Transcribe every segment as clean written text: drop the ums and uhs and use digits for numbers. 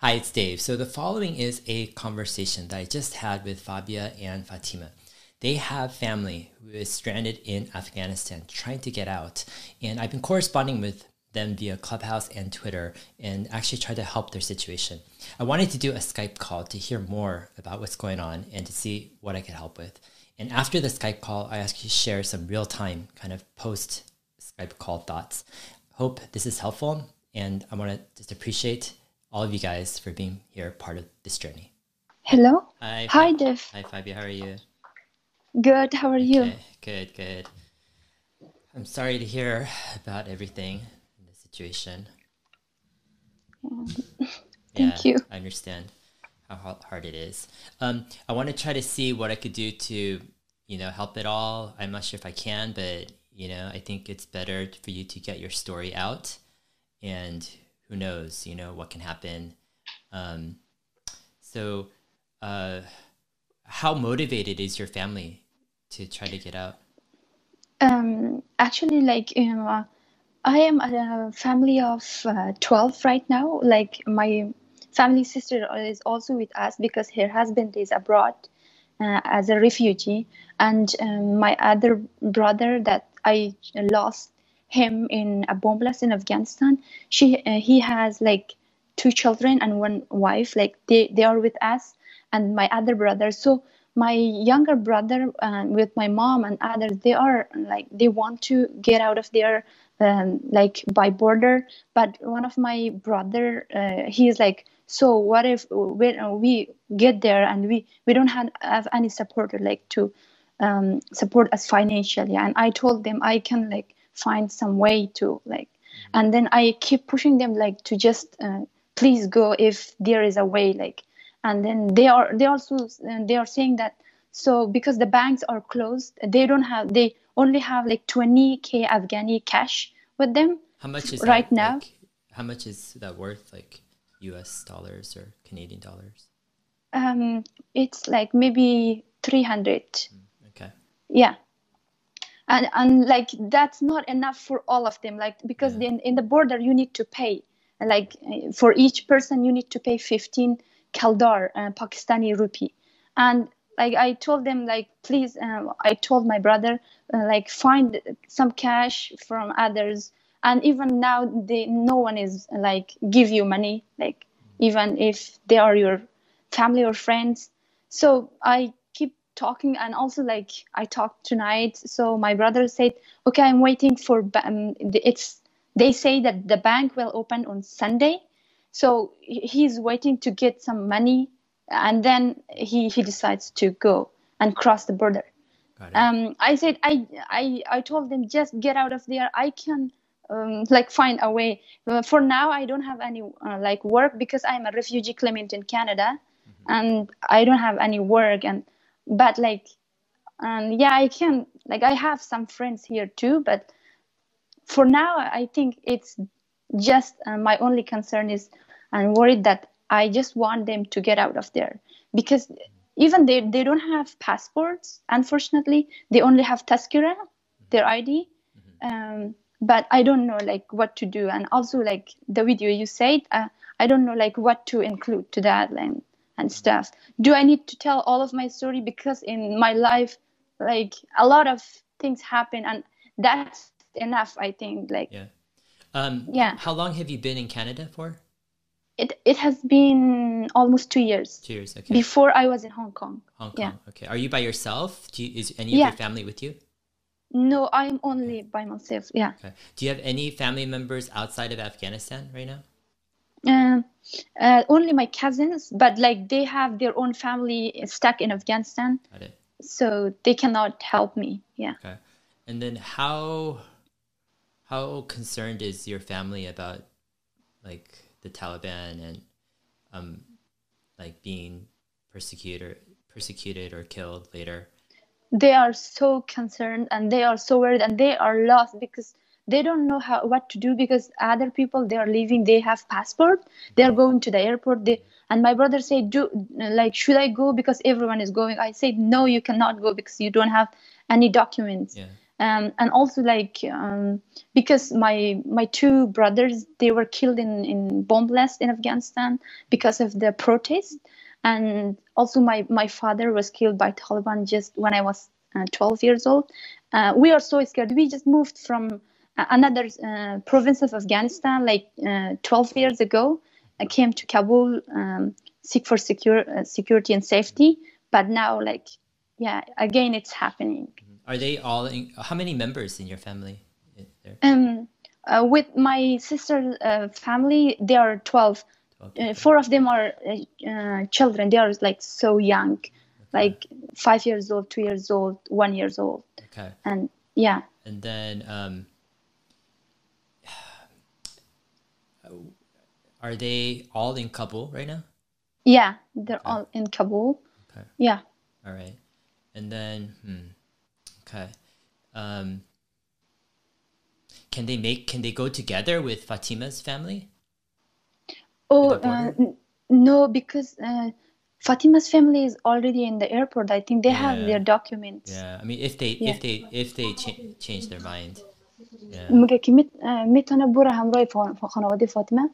Hi, it's Dave. So the following is a conversation that I just had with Fabia and Fatima. They have family who is stranded in Afghanistan trying to get out. And I've been corresponding with them via Clubhouse and Twitter and actually try to help their situation. I wanted to do a Skype call to hear more about what's going on and to see what I could help with. And after the Skype call, I actually share some real-time kind of post Skype call thoughts. Hope this is helpful. And I want to just appreciate all of you guys for being here, part of this journey. Hello. Hi, Hi, Dev. Hi, Fabia. How are you? Good. How are you? Okay, good. I'm sorry to hear about everything in the situation. Thank you. I understand how hard it is. I want to try to see what I could do to, help it all. I'm not sure if I can, but, I think it's better for you to get your story out, and who knows, what can happen. So how motivated is your family to try to get out? Actually, I am a family of 12 right now. Like, my family sister is also with us because her husband is abroad as a refugee. And my other brother that I lost him in a bomb blast in Afghanistan, he has like 2 children and 1 wife. Like, they are with us, and my other brother. So my younger brother with my mom and others, they are like, they want to get out of there like by border. But one of my brother, he is like, so what if we get there and we don't have any supporter like to support us financially? And I told them I can like find some way to like, and then I keep pushing them like to just please go if there is a way, like. And then they are saying that, so because the banks are closed, they only have like 20K Afghani cash with them. How much is right that, now? like, how much is that worth, like US dollars or Canadian dollars? It's like maybe 300. Okay. Yeah. And like, that's not enough for all of them, like, because then in the border you need to pay, like, for each person you need to pay 15 kaldar, Pakistani rupee. And like, I told them like, please, I told my brother like, find some cash from others. And even now no one is like give you money, like, even if they are your family or friends. So I keep talking, and also like, I talked tonight. So my brother said, okay, I'm waiting for they say that the bank will open on Sunday, so he's waiting to get some money, and then he decides to go and cross the border. I said, I told them, just get out of there. I can like find a way. For now I don't have any like work because I'm a refugee claimant in Canada, and I don't have any work. But like, yeah, I can, like, I have some friends here too, but for now I think it's just my only concern is, I'm worried that I just want them to get out of there, because even they don't have passports, unfortunately. They only have Tazkira, their ID. But I don't know like what to do. And also like the video you said, I don't know like what to include to that and stuff. Do I need to tell all of my story? Because in my life, like, a lot of things happen, and that's enough, I think. Like, yeah. How long have you been in Canada for? It has been almost 2 years. 2 years, okay. Before I was in Hong Kong. Yeah. Okay. Are you by yourself? Is any of your family with you? No, I'm only by myself. Yeah. Okay. Do you have any family members outside of Afghanistan right now? Only my cousins, but like, they have their own family stuck in Afghanistan. Got it. So they cannot help me. Yeah. Okay. And then how concerned is your family about like the Taliban and like being persecuted or killed later? They are so concerned, and they are so worried, and they are lost because they don't know what to do, because other people, they are leaving, they have passport, they are going to the airport. And my brother said, should I go because everyone is going? I said, no, you cannot go because you don't have any documents. And also like because my two brothers, they were killed in bomb blast in Afghanistan because of the protest, and also my father was killed by Taliban just when I was 12 years old. We are so scared. We just moved from another province of Afghanistan like 12 years ago. I came to Kabul, seek for security and safety, but now like yeah, again it's happening. Are they all how many members in your family there? With my sister's family, there are 12. 12 Four of them are children. They are like so young, like 5 years old, 2 years old, 1 years old. Okay. And yeah. And then are they all in Kabul right now? Yeah, they're all in Kabul. Okay. Yeah. All right. And then okay. Can they go together with Fatima's family? Oh, no, because Fatima's family is already in the airport. I think they have their documents. Yeah, I mean, if they change their mind. Yeah. مگه میتونه بره همراه خانواده فاطمه؟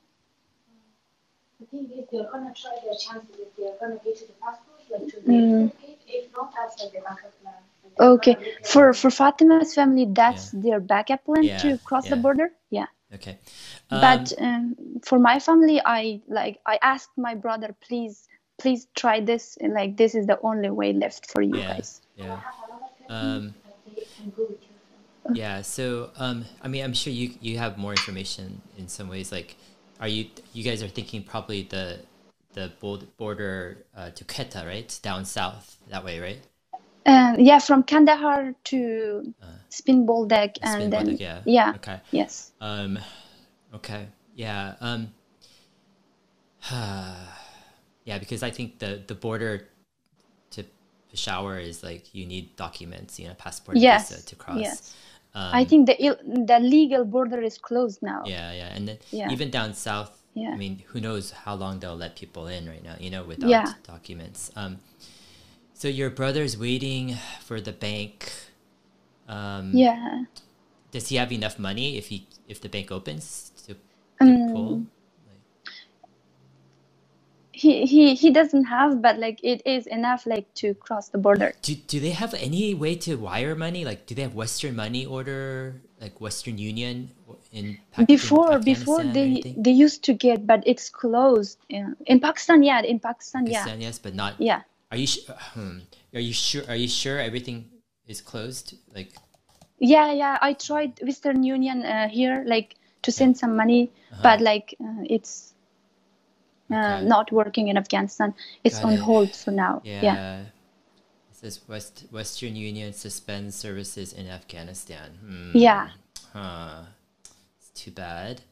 Okay, for Fatima's family, that's their backup plan to cross the border. Yeah. Okay. But for my family, I asked my brother, please try this. Like this is the only way left for you guys. Yeah. Yeah. So I mean, I'm sure you have more information in some ways. Like, you guys are thinking probably the border to Quetta, right? Down south that way, right? Yeah, from Kandahar to Spin Boldak, and then yeah. Okay. Yes. Okay. Yeah. Yeah, because I think the border to Peshawar is like you need documents, passport, visa to cross. Yes. I think the legal border is closed now. Yeah, and then even down south. Yeah. I mean, who knows how long they'll let people in right now, without documents. So your brother's waiting for the bank. Yeah. Does he have enough money if the bank opens to pull? He doesn't have, but like it is enough like to cross the border. Do they have any way to wire money? Like, do they have Western money order, like Western Union in Pakistan? Before they used to get, but it's closed in Pakistan. Yeah, in Pakistan, yes, but not. Yeah. Are you sure? Are you sure everything is closed? Like. Yeah. I tried Western Union here, like to send some money, but like it's not working in Afghanistan. It's on hold for now. Yeah. It says Western Union suspends services in Afghanistan. Yeah. It's too bad.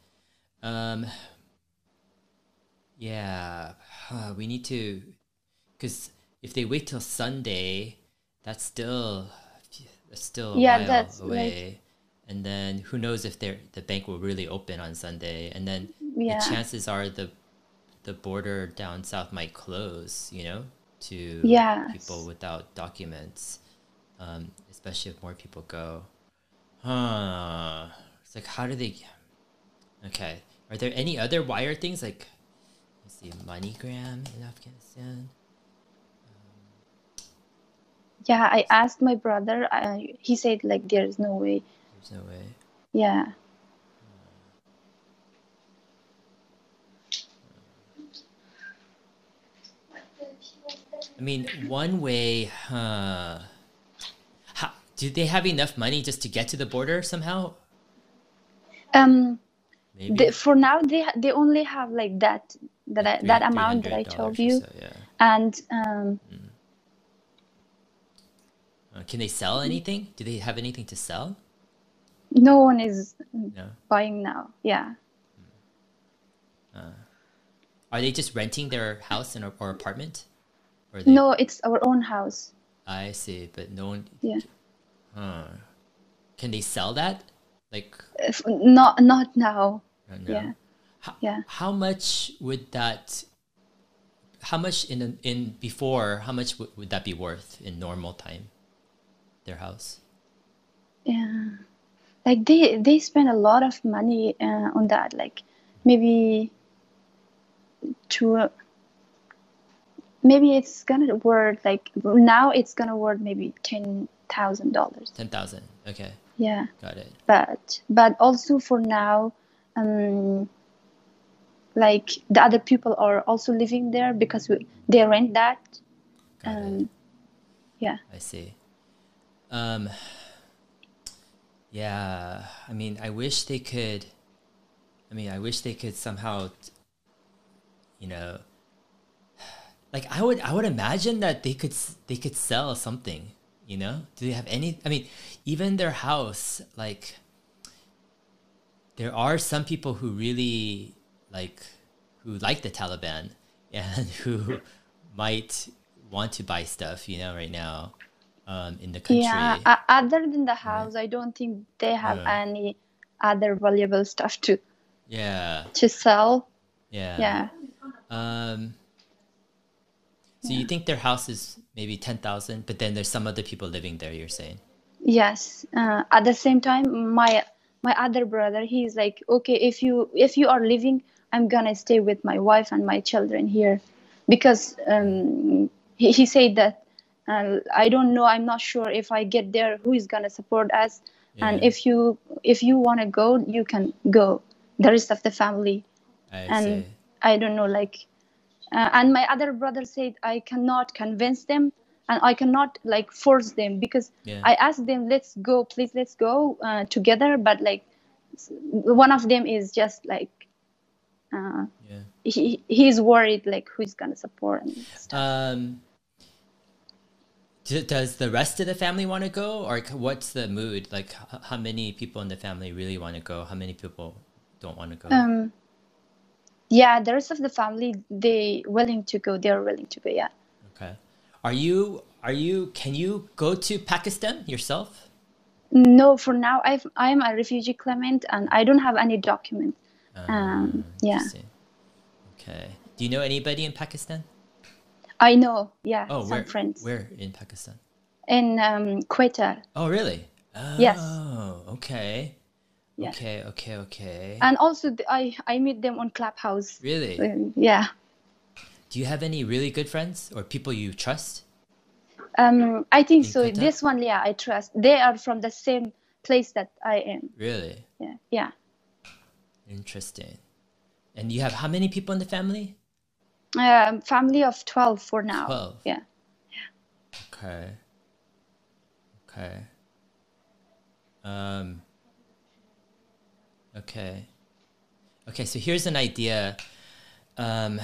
Yeah. We need to, because if they wait till Sunday, that's still a while away. And then who knows if the bank will really open on Sunday. And then the chances are the border down south might close, to people without documents, especially if more people go. It's like, how do they... Okay. Are there any other wire things? Like, let's see, MoneyGram in Afghanistan? Yeah, I asked my brother. He said, like, there's no way. There's no way. Yeah. I mean, one way, do they have enough money just to get to the border somehow? Maybe. For now, they only have like that amount that I told you, and can they sell anything? Do they have anything to sell? No one is buying now. Yeah. Are they just renting their house or apartment? Or no, it's our own house. I see, but no one. Yeah. Can they sell that? Like. Not now. No. Yeah. How much would that? How much in before? How much would that be worth in normal time? Their house. Yeah, like they spend a lot of money on that. Like maybe to maybe it's gonna worth like now it's gonna worth maybe $10,000. 10,000. Okay, Yeah, got it. but also for now, like the other people are also living there because they rent that. Got it. Yeah. I see. Yeah. I mean, I wish they could. I mean, I wish they could somehow, you know, like I would imagine that they could sell something. You know, do they have any? I mean, even their house, like there are some people who really like who like the Taliban and who might want to buy stuff. You know, right now, in the Yeah, country. other than the Right? house, I don't think they have Yeah. any other valuable stuff Yeah. to sell. Yeah. Yeah. So you think their house is maybe 10,000, but then there's some other people living there, you're saying? Yes. At the same time, my other brother, he's like, okay, if you are leaving, I'm gonna stay with my wife and my children here, because he said that I don't know, I'm not sure if I get there, who is gonna support us, and Yeah, if you wanna go, you can go, the rest of the family, I and see. I don't know, like. And my other brother said I cannot convince them and I cannot like force them, because Yeah, I asked them, let's go, please, let's go together. But like one of them is just like yeah. he's worried like who's gonna support and stuff. Um, does the rest of the family want to go, or what's the mood? Like, how many people in the family really want to go? How many people don't want to go? Yeah, the rest of the family, they're willing to go. Yeah. Okay. Are you, can you go to Pakistan yourself? No, for now I'm a refugee claimant and I don't have any document. Yeah. Interesting. Okay. Do you know anybody in Pakistan? I know, yeah, Oh, some friends where in Pakistan? in Quetta. Oh, really? Yes, Oh, okay. yeah. Okay, okay, okay. And also I meet them on Clubhouse. Really? Yeah. Do you have any really good friends or people you trust I think in so. Quetta? This one, yeah, I trust. They are from the same place that I am. Really? Yeah, yeah. Interesting. And you have how many people in the family? Family of 12 for now. 12. Yeah. Okay. Okay. Um, okay. Okay, so here's an idea. Um,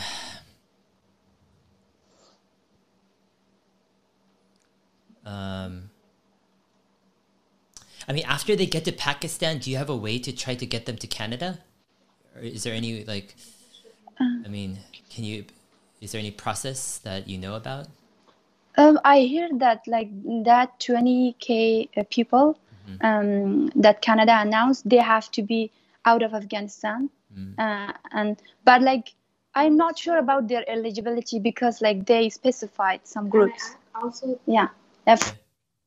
I mean, after they get to Pakistan, do you have a way to try to get them to Canada? Or is there any, like, I mean, is there any process that you know about? I hear that like that 20K people that Canada announced, they have to be out of Afghanistan. And but like I'm not sure about their eligibility because like they specified some groups. Also, yeah. Okay.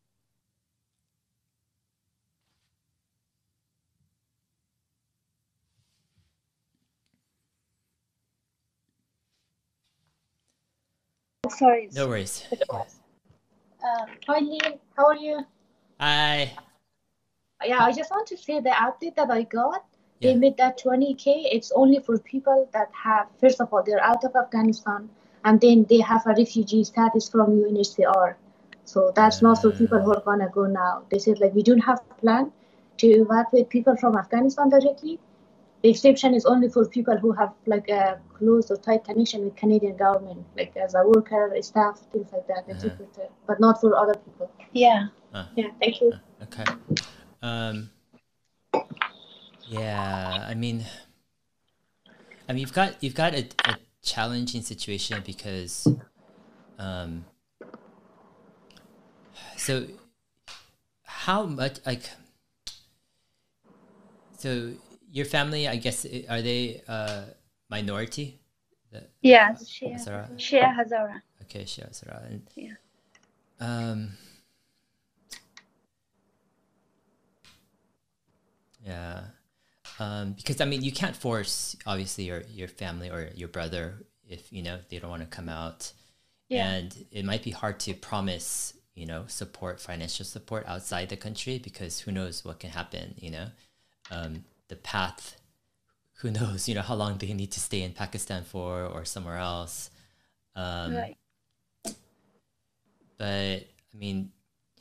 Sorry. No worries. Hi, Liam. How are you? Hi. Yeah, I just want to say the update that I got. They Yeah. made that 20K. It's only for people that have, first of all, they're out of Afghanistan, and then they have a refugee status from UNHCR. So that's not for people who are gonna go now. They said like we don't have a plan to evacuate people from Afghanistan directly. The exception is only for people who have like a close or tight connection with Canadian government, like as a worker, staff, things like that, interpreter, but not for other people. Yeah. Yeah, thank you. Okay. Yeah, I mean, you've got a challenging situation because, so how much like, so your family, I guess, are they minority? Yeah. Hazara? Shia Hazara. Okay, Shia Hazara. And, Yeah. Yeah. Because I mean, you can't force obviously your family or your brother if they don't want to come out, and it might be hard to promise support, financial support outside the country, because who knows what can happen. The path, who knows how long they need to stay in Pakistan for or somewhere else. Right. But I mean,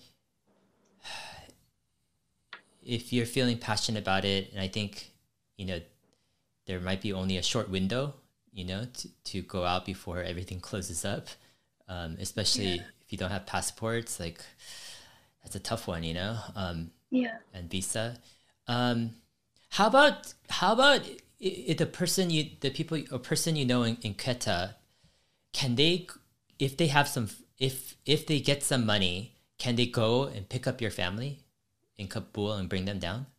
if you're feeling passionate about it, and I think, there might be only a short window, to go out before everything closes up, especially if you don't have passports, like that's a tough one, and visa. How about the person in Quetta, can they, if they have some, if they get some money, can they go and pick up your family in Kabul and bring them down?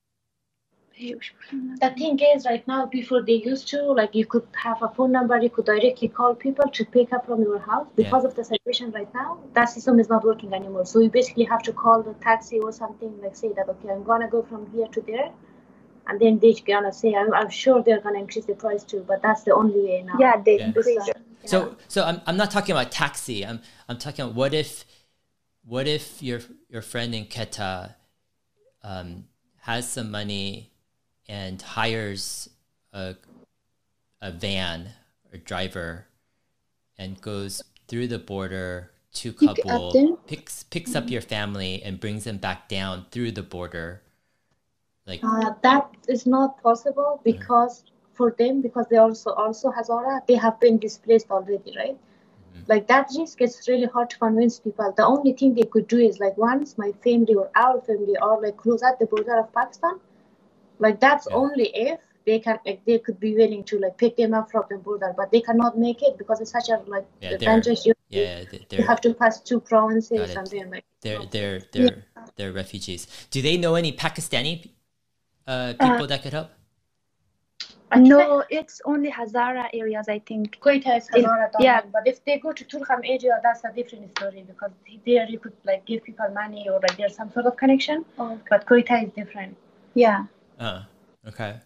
The thing is, right now, before they used to, like, you could have a phone number, you could directly call people to pick up from your house. Because of the situation right now, that system is not working anymore. So you basically have to call the taxi or something, like say that, okay, I'm gonna go from here to there, and then they're gonna say, I'm sure they're gonna increase the price too, but that's the only way now. Yeah, they increase it. So I'm not talking about taxi. I'm talking about what if your friend in Quetta has some money and hires a van or driver and goes through the border to Kabul, picks up your family and brings them back down through the border. Like that is not possible, because for them, because they also Hazara, they have been displaced already, right? Like that risk is really hard to convince people. The only thing they could do is, like, once my family or our family are like close at the border of Pakistan, like that's only if they can, like, they could be willing to like pick them up from the border, but they cannot make it because it's such a dangerous. They have to pass 2 provinces, and then like they're refugees. Do they know any Pakistani people that could help? No, it's only Hazara areas, I think. Quetta is Hazara, but if they go to Turkham area, that's a different story, because there you could like give people money, or like there's some sort of connection. But Quetta is different. Yeah. Okay.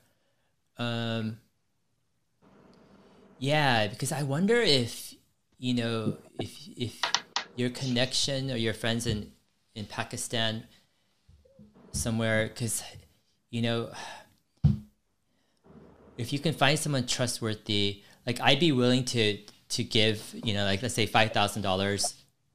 Yeah, because I wonder if if your connection or your friends in Pakistan somewhere, because if you can find someone trustworthy, like I'd be willing to give, like let's say $5,000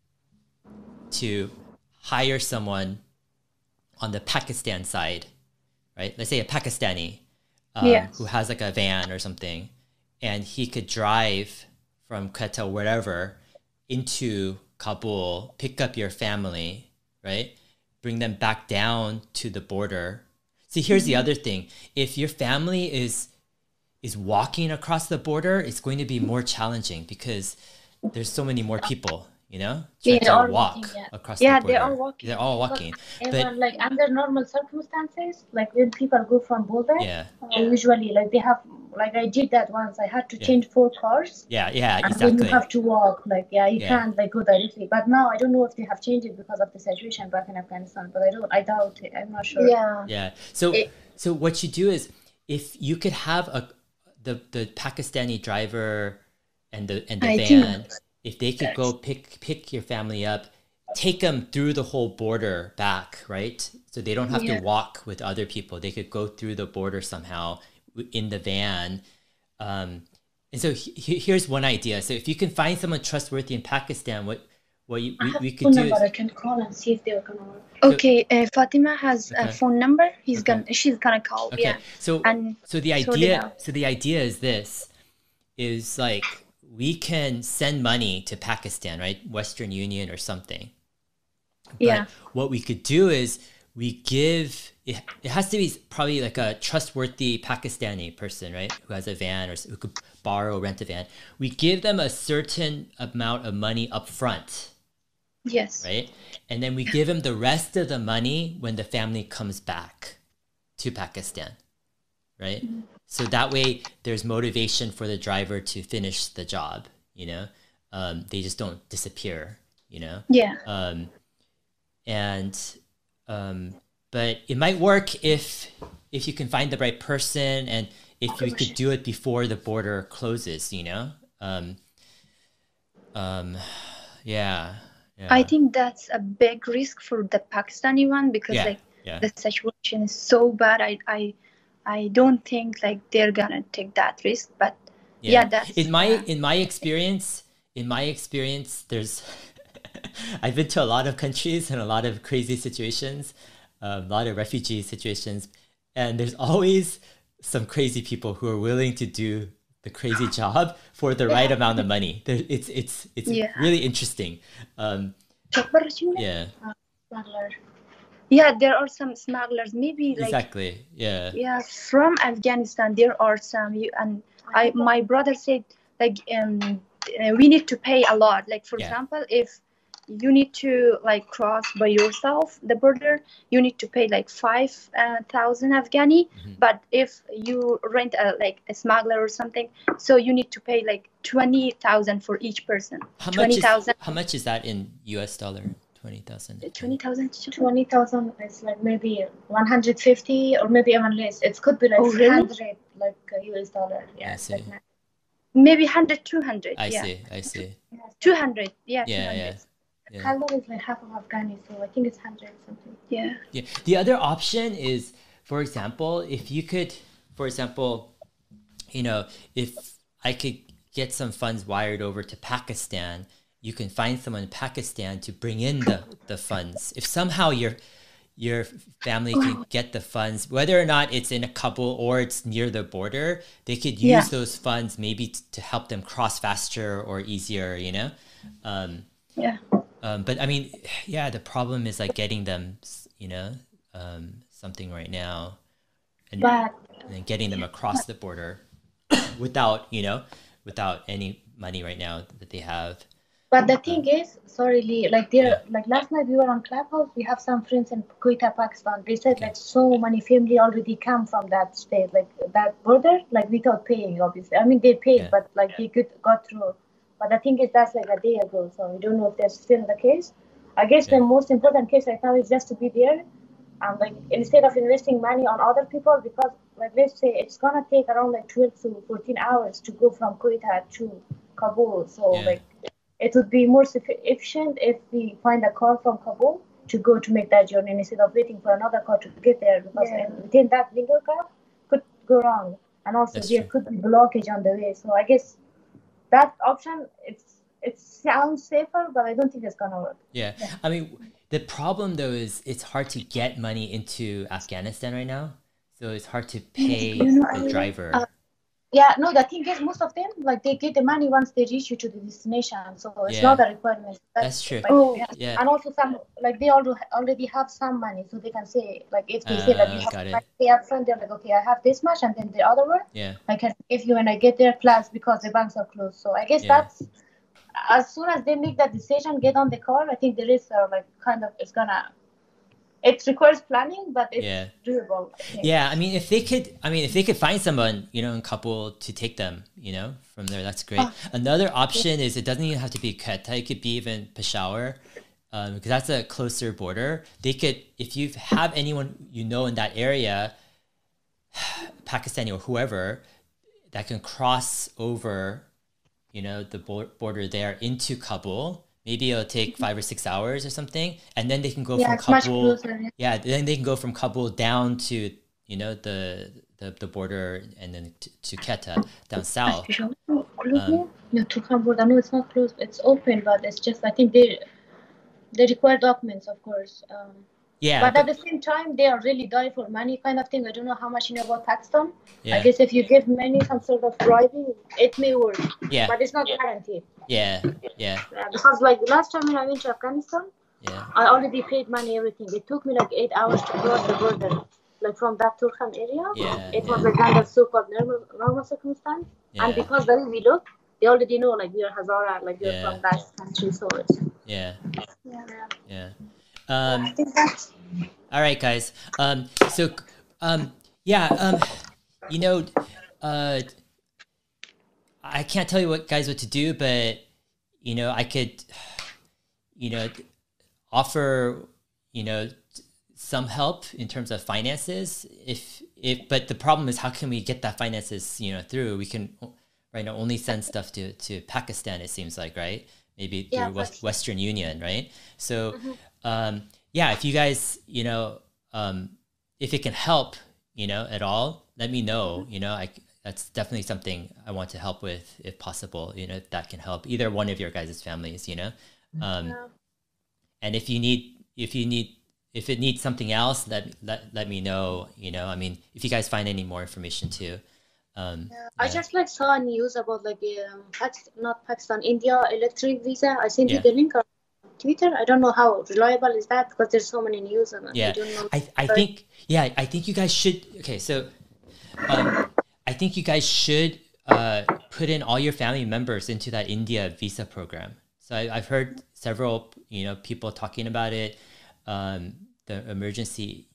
to hire someone on the Pakistan side, right? Let's say a Pakistani who has like a van or something, and he could drive from Quetta, wherever, into Kabul, pick up your family, right? Bring them back down to the border. See, here's the other thing. If your family is walking across the border, it's going to be more challenging because there's so many more people, trying to walk across the border. They're all walking. But like under normal circumstances, like when people go from border, usually like they have, like I did that once. I had to change 4 cars. Yeah, and exactly. then you have to walk. Like you can't like go directly. But now I don't know if they have changed it because of the situation back in Afghanistan. But I doubt it. I'm not sure. Yeah. So what you do is, if you could have the Pakistani driver and the van, if they could go pick your family up, take them through the whole border back, right? So they don't have to walk with other people. They could go through the border somehow in the van. And so here's one idea. So if you can find someone trustworthy in Pakistan, what we could do is, I can call and see if they're gonna work. Okay, Fatima has a phone number. She's gonna call. Okay. Yeah. So the idea is this: is like, we can send money to Pakistan, right? Western Union or something. But what we could do is we give it has to be probably like a trustworthy Pakistani person, right? Who has a van or who could rent a van. We give them a certain amount of money up front. Yes. Right? And then we give them the rest of the money when the family comes back to Pakistan. Right? Mm-hmm. So that way there's motivation for the driver to finish the job, they just don't disappear, Yeah. but it might work if you can find the right person and if you could do it before the border closes, you know? Yeah. I think that's a big risk for the Pakistani one because the situation is so bad. I don't think like they're gonna take that risk, but that's in my experience, there's I've been to a lot of countries and a lot of crazy situations, a lot of refugee situations, and there's always some crazy people who are willing to do the crazy job for the right amount of money. It's really interesting. There are some smugglers, maybe like exactly. From Afghanistan. There are some, my brother said like we need to pay a lot. Like for example, if you need to like cross by yourself the border, you need to pay like 5,000 Afghani. But if you rent a smuggler or something, so you need to pay like 20,000 for each person. How much is that in US dollar? 20,000. 20,000 is like maybe 150 or maybe even less. It could be like 100 like US dollar. Yeah, I see. Like maybe 100, 200. I see. 200. 200. Kaldor is like half of Afghani, so I think it's 100 something. Yeah. The other option is, for example, if you could, if I could get some funds wired over to Pakistan, you can find someone in Pakistan to bring in the funds. If somehow your family can get the funds, whether or not it's in a Kabul or it's near the border, they could use those funds maybe to help them cross faster or easier, you know? But I mean, the problem is like getting them, something right now, and then getting them across the border without any money right now that they have. But the thing is, sorry, Lee, like last night we were on Clubhouse. We have some friends in Quetta, Pakistan. They said like so many family already come from that state, like that border, like without paying. Obviously, I mean they paid, but like they got through. But the thing is, that's like a day ago, so we don't know if that's still the case. I guess the most important case right now is just to be there, and like instead of investing money on other people, because like let's say it's gonna take around like 12 to 14 hours to go from Quetta to Kabul. So like it would be more efficient if we find a car from Kabul to go to make that journey instead of waiting for another car to get there, because within that window car could go wrong, and also there could be blockage on the way. So I guess that option, it sounds safer, but I don't think it's gonna work. I mean, the problem though is it's hard to get money into Afghanistan right now, so it's hard to pay the driver. The thing is, most of them like they get the money once they reach you to the destination, so it's not a requirement. That's true. And also some like they already have some money, so they can say like if they say that you have to pay up front, they're like, okay, I have this much, and then the other one I can give you when I get there, plus because the banks are closed. So I guess that's as soon as they make that decision, get on the call. I think the risks are like kind of it requires planning, but it's doable. I mean, if they could find someone, in Kabul to take them, from there, that's great. Another option is it doesn't even have to be Quetta. It could be even Peshawar, because that's a closer border. They could, if you have anyone in that area, Pakistani or whoever, that can cross over, the border there into Kabul. Maybe it'll take 5 or 6 hours or something, and then they can go from Kabul. Then they can go from Kabul down to the border, and then to Quetta down south. To Kabul, I know it's not closed; it's open, but it's just I think they require documents, of course. But at the same time, they are really die for money kind of thing. I don't know how much you know about Pakistan. I guess if you give money some sort of bribing, it may work. But it's not guaranteed. Because like last time when I went to Afghanistan, I already paid money, everything. It took me like 8 hours to cross the border, like from that Turkhan area. It was like under so-called normal circumstance. And because when we look, they already know like you're Hazara, like you're from that country. So it's I think that's all right, guys. I can't tell you what to do, but I could, offer, some help in terms of finances. But the problem is, how can we get that finances, through? We can right now only send stuff to Pakistan, it seems like, right? Maybe through Western Union, right? So, if you guys, if it can help, at all, let me know. That's definitely something I want to help with, if possible. If that can help either one of your guys' families. And if it needs something else, let me know. If you guys find any more information too. I just saw news about not Pakistan, India electric visa. I sent you the link on Twitter. I don't know how reliable is that, because there's so many news on it. Yeah, I think you guys should. Okay, so I think you guys should put in all your family members into that India visa program. So I've heard several people talking about it. The emergency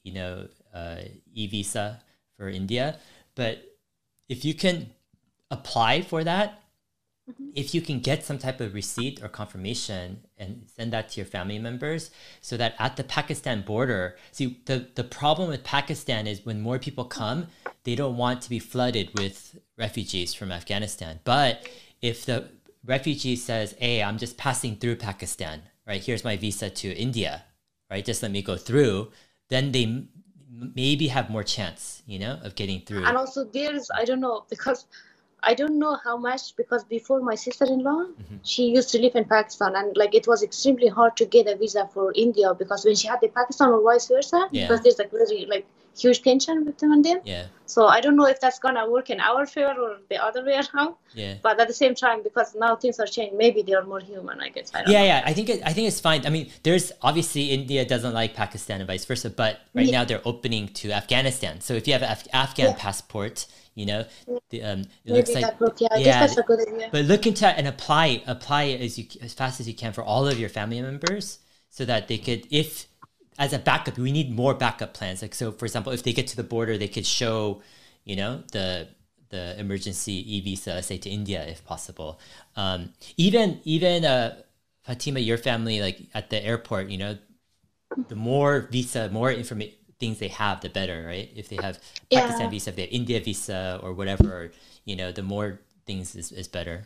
e-visa for India, but if you can apply for that, if you can get some type of receipt or confirmation and send that to your family members, so that at the Pakistan border, see, the problem with Pakistan is when more people come, they don't want to be flooded with refugees from Afghanistan. But if the refugee says, hey, I'm just passing through Pakistan, right? Here's my visa to India, right? Just let me go through. Then they maybe have more chance, of getting through. And also I don't know, because I don't know how much, because before my sister-in-law, she used to live in Pakistan, and it was extremely hard to get a visa for India, because when she had the Pakistan or vice versa, because there's very huge tension between them. Yeah. So I don't know if that's gonna work in our favor or the other way around. Yeah. But at the same time, because now things are changing, maybe they are more human, I guess. I don't know. Yeah. I think it's fine. There's obviously India doesn't like Pakistan and vice versa, but right now they're opening to Afghanistan. So if you have an Afghan passport, it looks like I guess that's a good idea. But look into it and apply as fast as you can for all of your family members, so that they could, if as a backup, we need more backup plans. So for example, if they get to the border, they could show, the emergency e-visa, say to India, if possible. Even Fatima, your family, at the airport, the more information things they have, the better, right? If they have Pakistan visa, if they have India visa or whatever, the more things is better.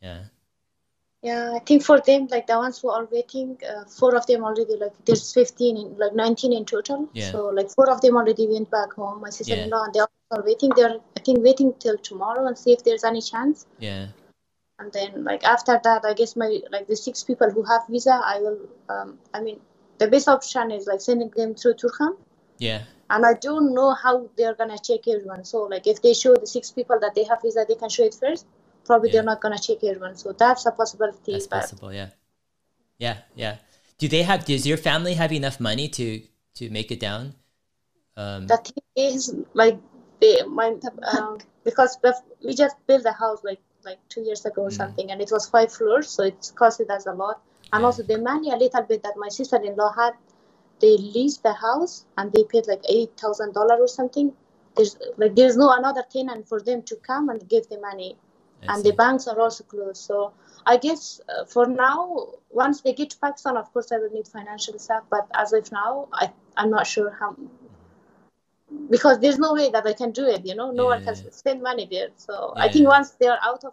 Yeah, I think for them, the ones who are waiting, 4 of them already, there's 15, 19 in total. Yeah. So 4 of them already went back home. My sister-in-law and they are waiting. They're, I think, waiting till tomorrow and see if there's any chance. Yeah. And then after that, I guess my the 6 people who have visa, I will. The best option is sending them through Turkham. Yeah. And I don't know how they're gonna check everyone. So if they show the 6 people that they have visa, they can show it first. Probably they're not gonna check everyone. So that's a possibility. That's possible. Yeah. Does your family have enough money to make it down? The thing is, because we just built a house 2 years ago or something, and it was 5 floors, so it costed us a lot. And also the money a little bit that my sister-in-law had, they leased the house and they paid $8,000 or something. There's no another tenant for them to come and give the money. And the banks are also closed. So I guess for now, once they get to Pakistan, of course, I will need financial stuff. But as of now, I'm not sure how, because there's no way that I can do it. No one can spend money there. So I think once they are out of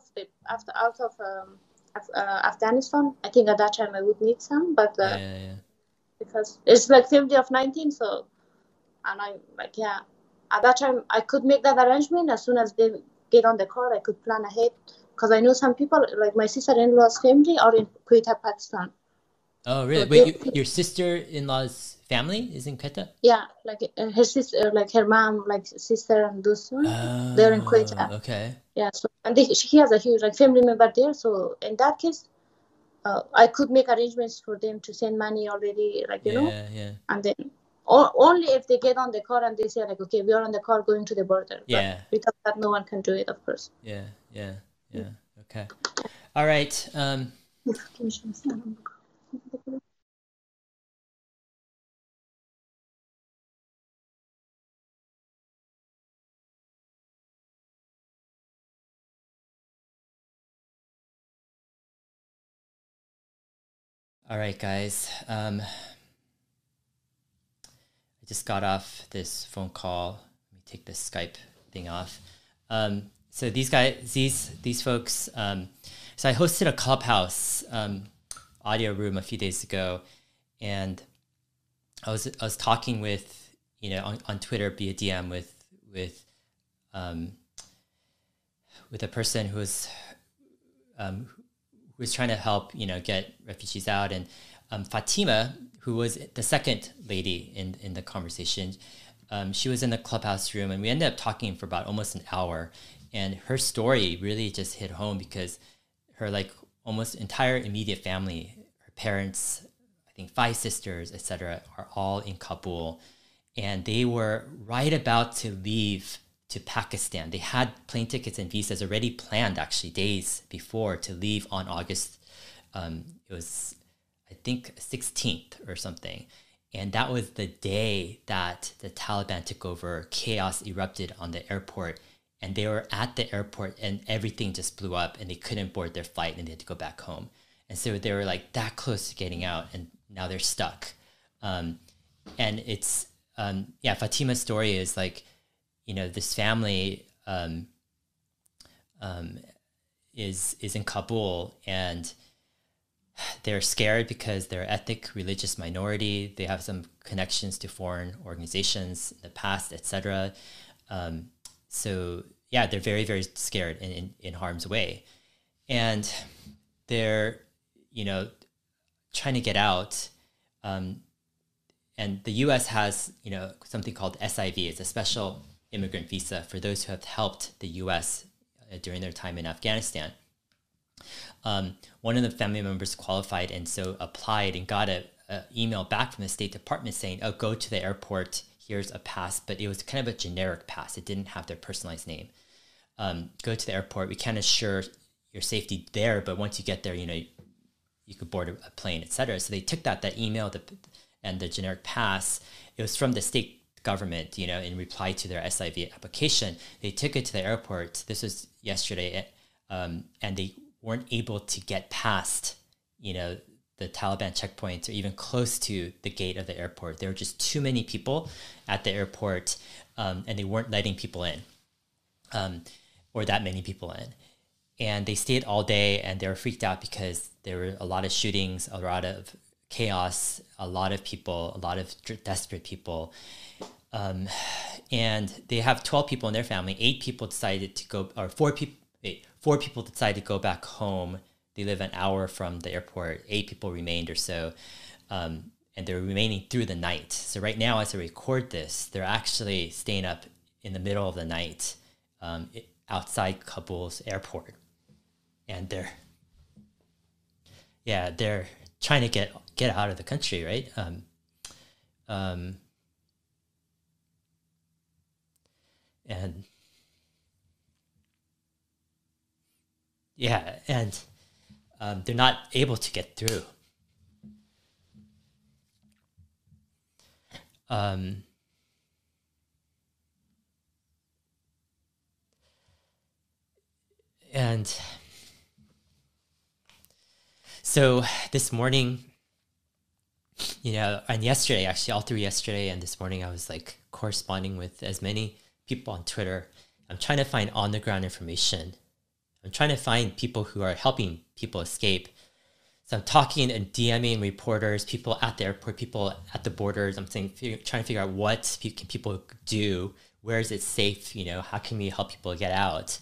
Afghanistan, I think at that time I would need some. But because it's family of 19, so, and I'm at that time I could make that arrangement as soon as they get on the car. I could plan ahead, because I know some people, my sister-in-law's family, are in Quetta, Pakistan. Oh, really? So wait, your sister-in-law's family is in Quetta? Yeah, her sister, her mom, sister, and those ones, they're in Quetta. Okay. Yeah, so and she has a huge family member there. So in that case, I could make arrangements for them to send money already, Yeah. And then only if they get on the car and they say okay, we are on the car going to the border. Yeah. But without that, no one can do it, of course. Yeah. Okay. All right. All right, guys. I I just got off this phone call. Let me take this Skype thing off. So these guys, these folks. So I hosted a Clubhouse audio room a few days ago, and I was talking with, you know, on Twitter via DM with a person who was trying to help, you know, get refugees out, and Fatima, who was the second lady in the conversation, she was in the Clubhouse room, and we ended up talking for about almost an hour, and her story really just hit home because her like almost entire immediate family, her parents, I think 5 sisters, etc., are all in Kabul, and they were right about to leave to Pakistan. They had plane tickets and visas already planned, actually days before, to leave on August. It was, I think, 16th or something. And that was the day that the Taliban took over. Chaos erupted on the airport, and they were at the airport and everything just blew up and they couldn't board their flight and they had to go back home. And so they were like that close to getting out, and now they're stuck. And it's, Fatima's story is like, you know, this family is in Kabul, and they're scared because they're ethnic, religious minority. They have some connections to foreign organizations in the past, etc. So yeah, they're very, very scared in harm's way, and they're, you know, trying to get out. And the U.S. has, you know, something called SIV. It's a special immigrant visa for those who have helped the U.S. During their time in Afghanistan. One of the family members qualified and so applied and got an email back from the State Department saying, oh, go to the airport, here's a pass, but it was kind of a generic pass. It didn't have their personalized name. Go to the airport. We can't assure your safety there, but once you get there, you know, you could board a plane, etc. So they took that email and the generic pass. It was from the state government, you know, in reply to their SIV application. They took it to the airport. This was yesterday, and they weren't able to get past, you know, the Taliban checkpoints or even close to the gate of the airport. There were just too many people at the airport, and they weren't letting people in, or that many people in. And they stayed all day, and they were freaked out because there were a lot of shootings, a lot of chaos, a lot of people, a lot of desperate people. And they have 12 people in their family. 8 people decided to go, or 4 people decided to go back home. They live an hour from the airport. 8 people remained or so, and they're remaining through the night. So right now, as I record this, they're actually staying up in the middle of the night outside Kabul's airport, and they're trying to get out of the country, right? And yeah, and they're not able to get through. And so this morning, you know, and yesterday, actually all through yesterday and this morning, I was like corresponding with as many people on Twitter. I'm trying to find on the ground information. I'm trying to find people who are helping people escape. So I'm talking and DMing reporters, people at the airport, people at the borders. I'm trying to figure out what can people do. Where is it safe? You know, how can we help people get out?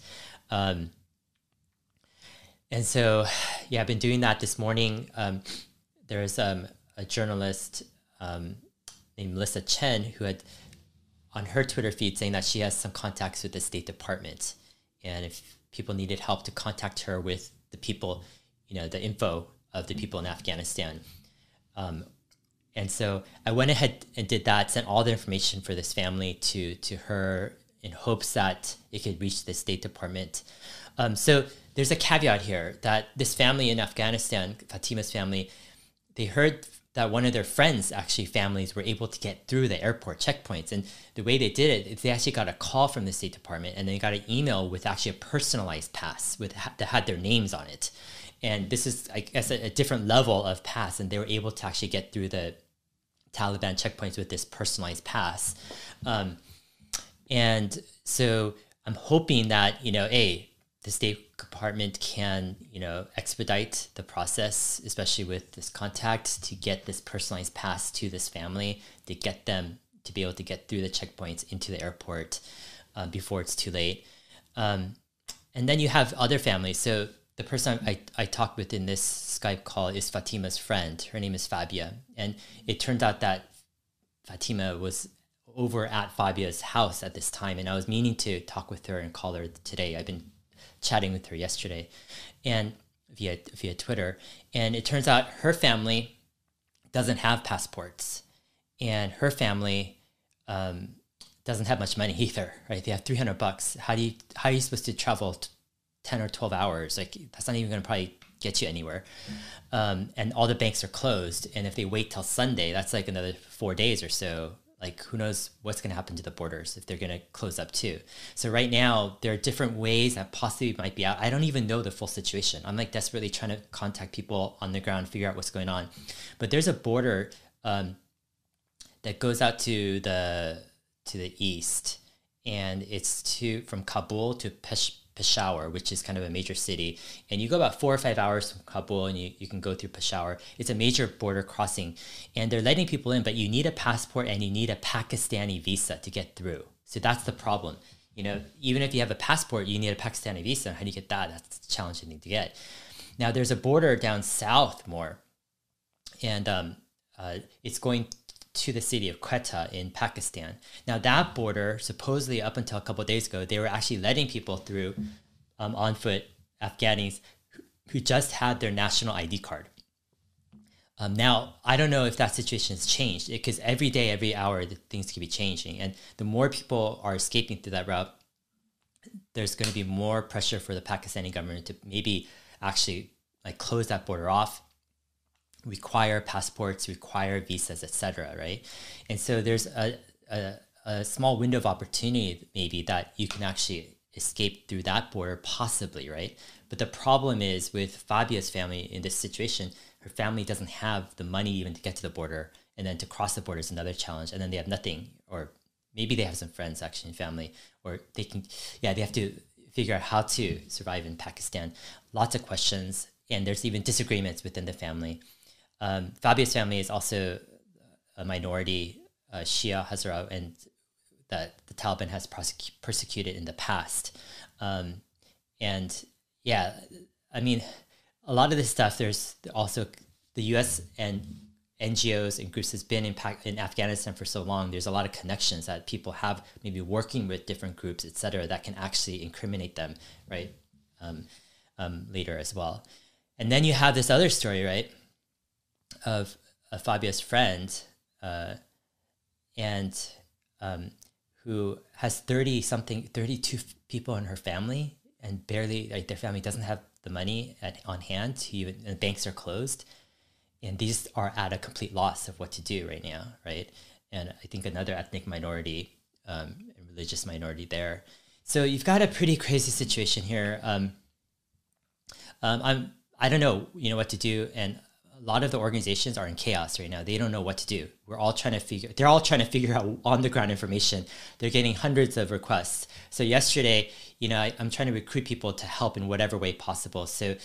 And so, yeah, I've been doing that this morning. There's a journalist named Melissa Chen who had on her Twitter feed saying that she has some contacts with the State Department. And if people needed help, to contact her with the people, you know, the info of the people in Afghanistan. And so I went ahead and did that, sent all the information for this family to her in hopes that it could reach the State Department. So there's a caveat here that this family in Afghanistan, Fatima's family, they heard that one of their friends, actually families, were able to get through the airport checkpoints. And the way they did it is they actually got a call from the State Department, and they got an email with actually a personalized pass that had their names on it. And this is, I guess, a different level of pass, and they were able to actually get through the Taliban checkpoints with this personalized pass. And so I'm hoping that, the State Department can, expedite the process, especially with this contact, to get this personalized pass to this family, to get them to be able to get through the checkpoints into the airport before it's too late. And then you have other families. So the person I talked with in this Skype call is Fatima's friend. Her name is Fabia. And it turned out that Fatima was over at Fabia's house at this time. And I was meaning to talk with her and call her today. I've been chatting with her yesterday and via Twitter. And it turns out her family doesn't have passports. And her family doesn't have much money either, right? They have $300. How are you supposed to travel 10 or 12 hours? Like, that's not even going to probably get you anywhere. And all the banks are closed. And if they wait till Sunday, that's like another 4 days or so. Like, who knows what's going to happen to the borders if they're going to close up too. So right now, there are different ways that possibly might be out. I don't even know the full situation. I'm like desperately trying to contact people on the ground, figure out what's going on. But there's a border that goes out to the east, and it's from Kabul to Peshawar, which is kind of a major city. And you go about 4 or 5 hours from Kabul, and you can go through Peshawar. It's a major border crossing, and they're letting people in, but you need a passport and you need a Pakistani visa to get through. So that's the problem. Even if you have a passport, you need a Pakistani visa. How do you get that? That's a challenging thing to get. Now, there's a border down south more, and it's going to the city of Quetta in Pakistan. Now, that border, supposedly up until a couple of days ago, they were actually letting people through on foot, Afghanis who just had their national ID card. Now, I don't know if that situation has changed, because every day, every hour, things could be changing. And the more people are escaping through that route, there's going to be more pressure for the Pakistani government to maybe actually close that border off, require passports, require visas, etc. Right? And so there's a small window of opportunity maybe that you can actually escape through that border, possibly, right? But the problem is with Fabia's family in this situation, her family doesn't have the money even to get to the border, and then to cross the border is another challenge, and then they have nothing, or maybe they have some friends actually in family, or they have to figure out how to survive in Pakistan. Lots of questions, and there's even disagreements within the family. Fabia's family is also a minority, Shia Hazara, and that the Taliban has persecuted in the past. And yeah, I mean, a lot of this stuff, there's also the U.S. and NGOs and groups has been in Afghanistan for so long. There's a lot of connections that people have, maybe working with different groups, et cetera, that can actually incriminate them, right, later as well. And then you have this other story, right, of Fabia's friend, and who has 32 people in her family, and barely, their family doesn't have the money on hand to even, and the banks are closed, and these are at a complete loss of what to do right now, right? And I think another ethnic minority, religious minority there. So you've got a pretty crazy situation here. I don't know, what to do, and a lot of the organizations are in chaos right now. They don't know what to do. They're all trying to figure out on the ground information. They're getting hundreds of requests. So yesterday, I'm trying to recruit people to help in whatever way possible. So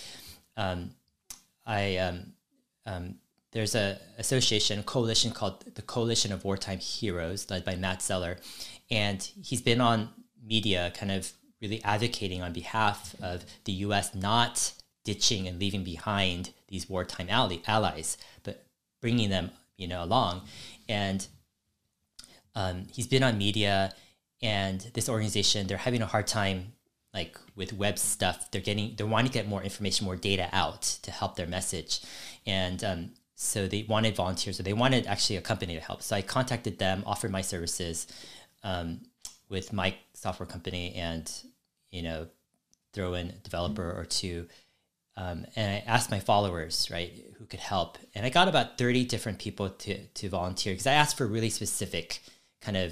there's a coalition called the Coalition of Wartime Heroes, led by Matt Zeller. And he's been on media kind of really advocating on behalf of the U.S. not ditching and leaving behind these wartime allies, but bringing them, along. And he's been on media, and this organization, they're having a hard time, with web stuff. They're wanting to get more information, more data out to help their message. And so they wanted volunteers, or they wanted actually a company to help. So I contacted them, offered my services with my software company, and, throw in a developer or two. And I asked my followers, right, who could help. And I got about 30 different people to volunteer, because I asked for really specific kind of,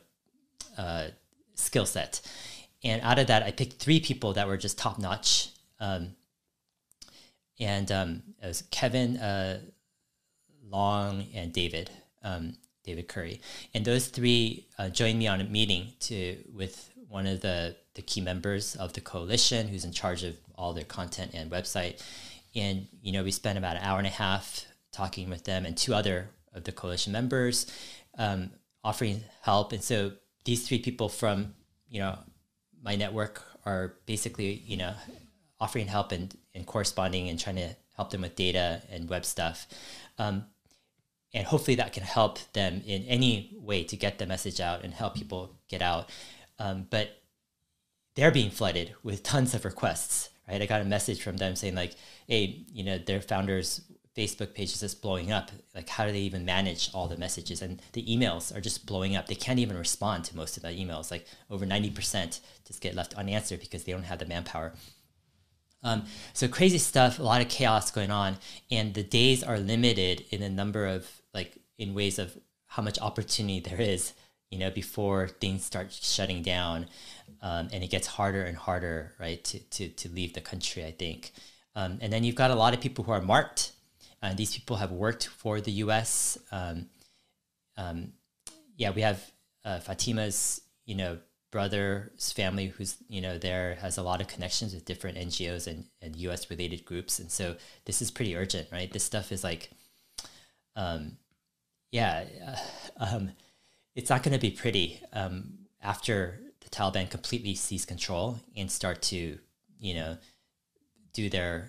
skill set. And out of that, I picked 3 people that were just top notch. It was Kevin, Long, and David. David Curry. And those three joined me on a meeting with one of the key members of the coalition who's in charge of all their content and website. And, we spent about an hour and a half talking with them and two other of the coalition members, offering help. And so these three people from, my network are basically, offering help and corresponding and trying to help them with data and web stuff. And hopefully that can help them in any way to get the message out and help people get out. But they're being flooded with tons of requests, right? I got a message from them saying like, hey, their founders' Facebook page is just blowing up. Like, how do they even manage all the messages? And the emails are just blowing up. They can't even respond to most of the emails. Like over 90% just get left unanswered because they don't have the manpower. So crazy stuff, a lot of chaos going on. And the days are limited in a number of in ways of how much opportunity there is, before things start shutting down. And it gets harder and harder, right, to leave the country, I think. And then you've got a lot of people who are marked. These people have worked for the U.S. We have Fatima's, brother's family who's, there has a lot of connections with different NGOs and U.S. related groups. And so this is pretty urgent, right? This stuff is like, it's not going to be pretty after the Taliban completely seize control and start to, do their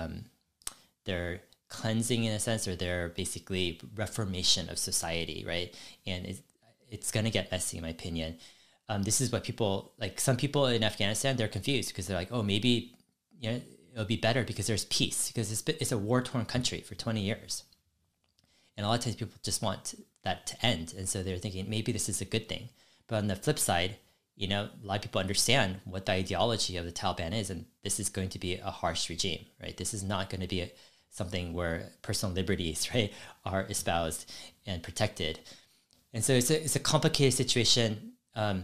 cleansing in a sense, or their basically reformation of society, right? And it's going to get messy, in my opinion. This is what people, some people in Afghanistan, they're confused because they're like, oh, maybe it'll be better because there's peace, because it's a war-torn country for 20 years. And a lot of times people just want that to end. And so they're thinking maybe this is a good thing. But on the flip side, a lot of people understand what the ideology of the Taliban is, and this is going to be a harsh regime, right? This is not going to be something where personal liberties, right, are espoused and protected. And so it's a complicated situation.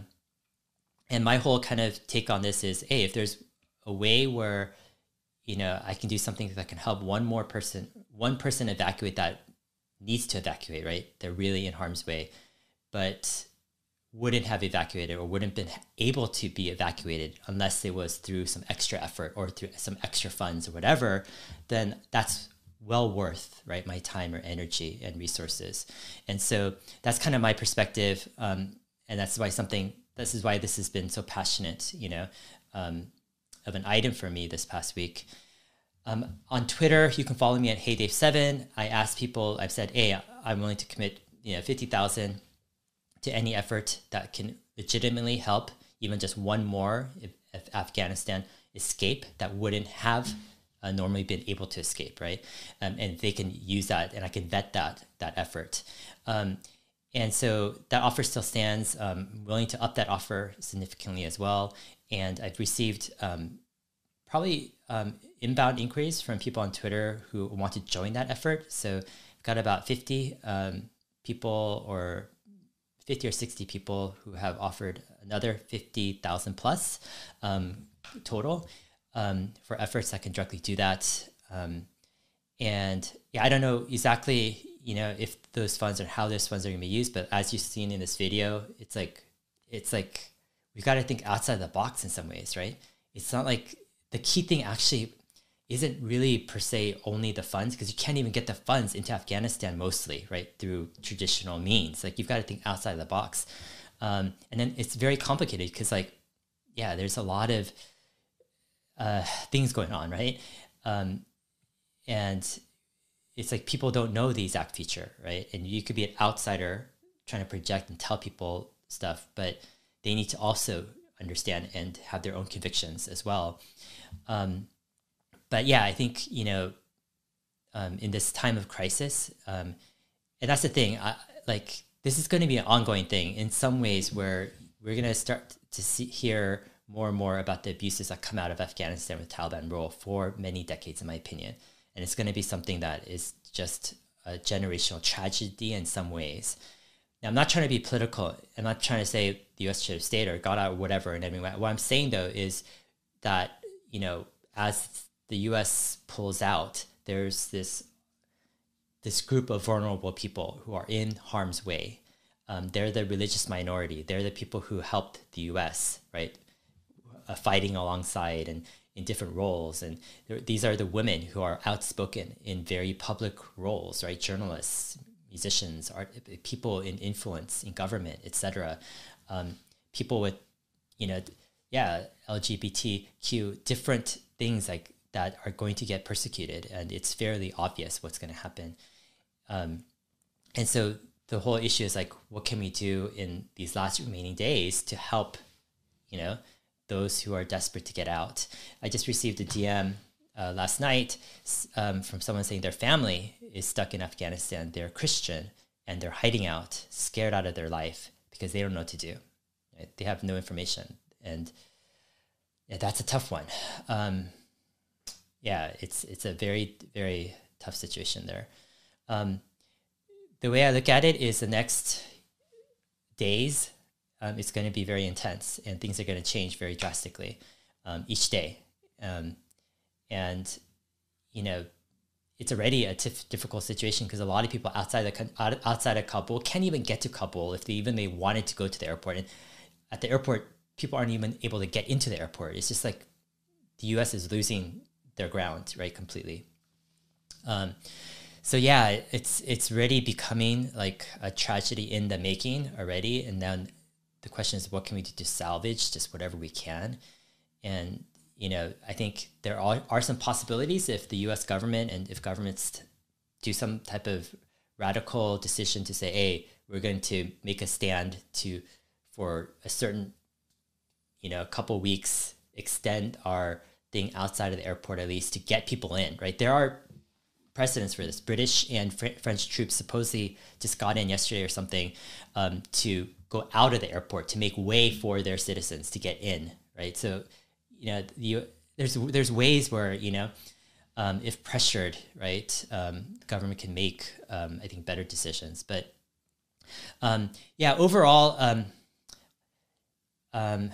And my whole kind of take on this is, hey, if there's a way where, I can do something that can help one person evacuate that needs to evacuate, right? They're really in harm's way, but wouldn't have evacuated or wouldn't been able to be evacuated unless it was through some extra effort or through some extra funds or whatever, then that's well worth, right, my time or energy and resources. And so that's kind of my perspective. And this is why this has been so passionate, of an item for me this past week. On Twitter, you can follow me at HeyDave7. I asked people, I've said, hey, I'm willing to commit, 50,000 to any effort that can legitimately help even just one more if Afghanistan escape that wouldn't have normally been able to escape, right? And they can use that, and I can vet that effort. And so that offer still stands. I'm willing to up that offer significantly as well. And I've received probably inbound inquiries from people on Twitter who want to join that effort. So I've got about 50 people, or 50 or 60 people who have offered another 50,000 plus total for efforts that can directly do that. And yeah, I don't know exactly, if those funds or how those funds are going to be used, but as you've seen in this video, it's like we've got to think outside the box in some ways, right? It's not like the key thing actually isn't really per se only the funds, because you can't even get the funds into Afghanistan mostly, right, through traditional means. Like, you've got to think outside the box. And then it's very complicated because, there's a lot of things going on, right? And it's like people don't know the exact future, right? And you could be an outsider trying to project and tell people stuff, but they need to also understand and have their own convictions as well. But yeah, I think, in this time of crisis, and that's the thing, this is going to be an ongoing thing in some ways, where we're going to start to hear more and more about the abuses that come out of Afghanistan with Taliban rule for many decades, in my opinion. And it's going to be something that is just a generational tragedy in some ways. Now, I'm not trying to be political. I'm not trying to say the U.S. should have stayed or got out or whatever. And everything. What I'm saying, though, is that, as the U.S. pulls out, there's this this group of vulnerable people who are in harm's way. They're the religious minority. They're the people who helped the U.S., right, fighting alongside and in different roles. And these are the women who are outspoken in very public roles, right? Journalists, musicians, art, people in influence in government, etc. People with, LGBTQ, different things like that are going to get persecuted, and it's fairly obvious what's going to happen. And so the whole issue is like, what can we do in these last remaining days to help, those who are desperate to get out? I just received a DM last night from someone saying their family is stuck in Afghanistan. They're Christian and they're hiding out, scared out of their life because they don't know what to do. Right? They have no information. And that's a tough one. It's a very, very tough situation there. The way I look at it is the next days, it's going to be very intense and things are going to change very drastically each day. It's already a difficult situation because a lot of people outside of Kabul can't even get to Kabul if they wanted to go to the airport. And at the airport, people aren't even able to get into the airport. It's just like the U.S. is losing their ground, right, completely. It's really becoming like a tragedy in the making already. And then the question is, what can we do to salvage just whatever we can? And, I think there are some possibilities if the U.S. government and if governments do some type of radical decision to say, hey, we're going to make a stand for a certain, a couple weeks, extend our thing outside of the airport at least to get people in, right? There are precedents for this. British and French troops supposedly just got in yesterday or something to go out of the airport to make way for their citizens to get in, right? So, there's ways where, if pressured, right, government can make, I think, better decisions. But overall, I'm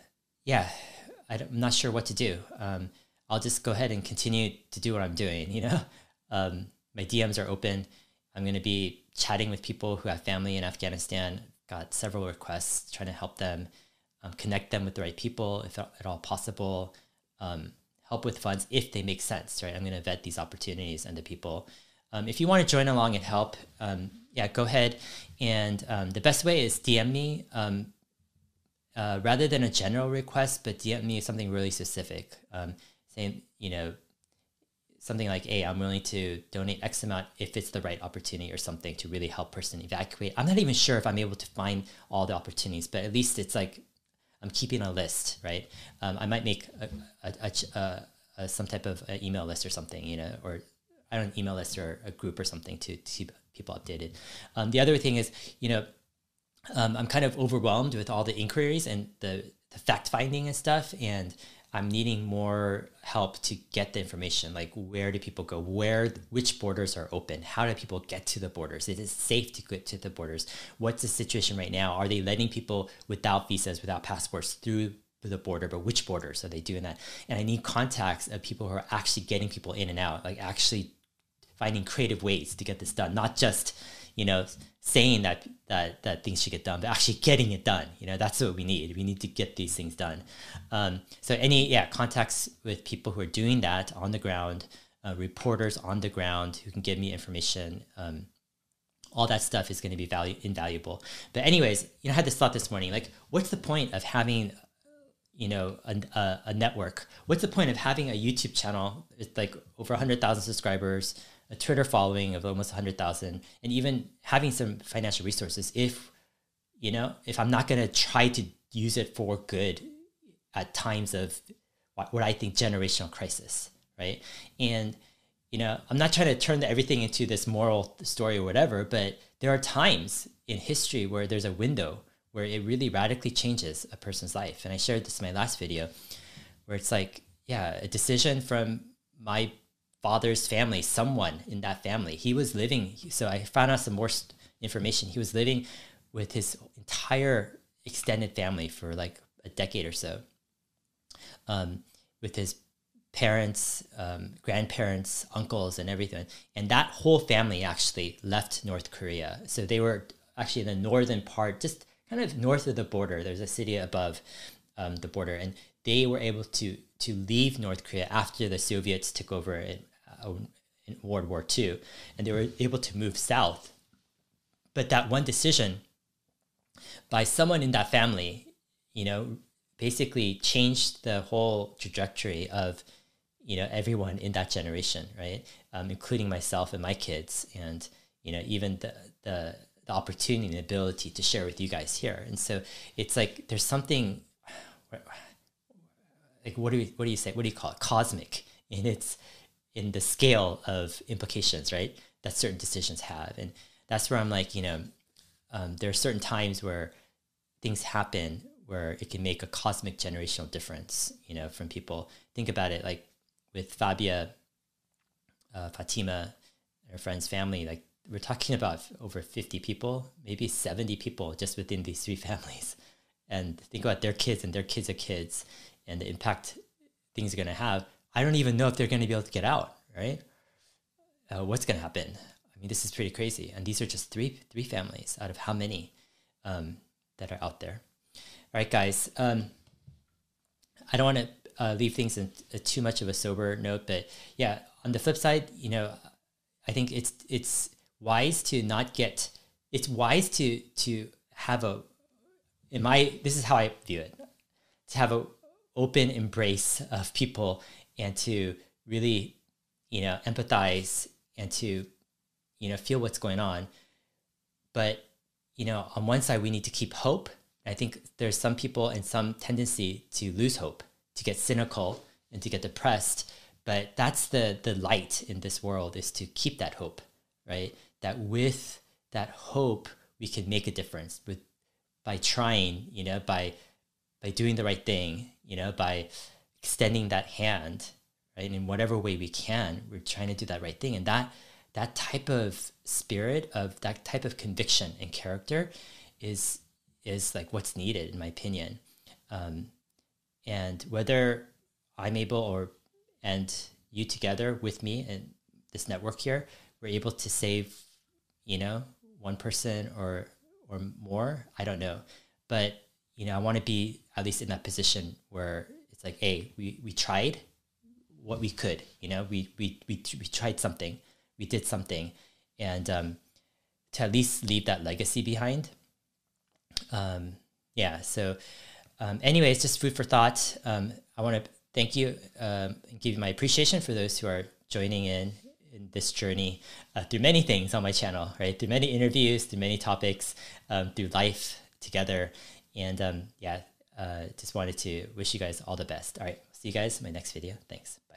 not sure what to do. I'll just go ahead and continue to do what I'm doing, my DMs are open. I'm going to be chatting with people who have family in Afghanistan. Got several requests, trying to help them, connect them with the right people, if at all possible, help with funds if they make sense, right? I'm going to vet these opportunities and the people. If you want to join along and help, go ahead. And the best way is DM me, rather than a general request, but DM me something really specific, saying, something like, hey, I'm willing to donate X amount if it's the right opportunity or something to really help person evacuate. I'm not even sure if I'm able to find all the opportunities, but at least it's like I'm keeping a list, right? I might make some type of email list or something, or I don't know, email list or a group or something to keep people updated. The other thing is, I'm kind of overwhelmed with all the inquiries and the fact finding and stuff, and I'm needing more help to get the information. Like, where do people go? Which borders are open? How do people get to the borders? Is it safe to get to the borders? What's the situation right now? Are they letting people without visas, without passports through the border? But which borders are they doing that? And I need contacts of people who are actually getting people in and out, like actually finding creative ways to get this done, not just, saying that things should get done, but actually getting it done. That's what we need. We need to get these things done. So any contacts with people who are doing that on the ground, reporters on the ground who can give me information, all that stuff is going to be invaluable. But anyways, I had this thought this morning, like, what's the point of having a network? What's the point of having a YouTube channel? It's like over 100,000 subscribers, a Twitter following of almost 100,000, and even having some financial resources if I'm not going to try to use it for good at times of what I think generational crisis, right? And, I'm not trying to turn everything into this moral story or whatever, but there are times in history where there's a window where it really radically changes a person's life. And I shared this in my last video where it's like, a decision from my father's family, someone in that family, he was living. So I found out some more information. He was living with his entire extended family for like a decade or so, with his parents, grandparents, uncles, and everything. And that whole family actually left North Korea. So they were actually in the northern part, just kind of north of the border. There's a city above the border, and they were able to leave North Korea after the Soviets took over in World War II, and they were able to move south. But that one decision by someone in that family, you know, basically changed the whole trajectory of, you know, everyone in that generation, right? Including myself and my kids, and, you know, even the opportunity and ability to share with you guys here. And so it's like there's something like what do you say? What do you call it? Cosmic in the scale of implications, right? That certain decisions have, and that's where I'm like, you know, there are certain times where things happen where it can make a cosmic generational difference, you know, from people. Think about it, like with Fabia, Fatima, her friend's family, like we're talking about over 50 people, maybe 70 people just within these three families. And think about their kids and their kids of kids and the impact things are going to have. I don't even know if they're going to be able to get out, right? What's going to happen? I mean, this is pretty crazy. And these are just three families out of how many that are out there. All right, guys. I don't want to leave things in too much of a sober note, but yeah, on the flip side, you know, I think it's wise to not get. It's wise to have a. This is how I view it. To have an open embrace of people and to really, you know, empathize and to, you know, feel what's going on. But, you know, on one side, we need to keep hope. I think there's some people and some tendency to lose hope, to get cynical and to get depressed. But that's the light in this world, is to keep that hope, right? That with that hope, we can make a difference by trying, you know, by doing the right thing, you know, by extending that hand, right? In whatever way we can, we're trying to do that right thing. And that type of spirit, of that type of conviction and character is like what's needed, in my opinion. And whether I'm able and you together with me and this network here, we're able to save, you know, one person or more, I don't know. But, you know, I want to be at least in that position where it's like, hey, we tried what we could, you know, we tried something, we did something, and to at least leave that legacy behind. Yeah. So anyways, just food for thought. I want to thank you and give you my appreciation for those who are joining in this journey through many things on my channel, right? Through many interviews, through many topics, through life together. And yeah, just wanted to wish you guys all the best. All right. See you guys in my next video. Thanks. Bye.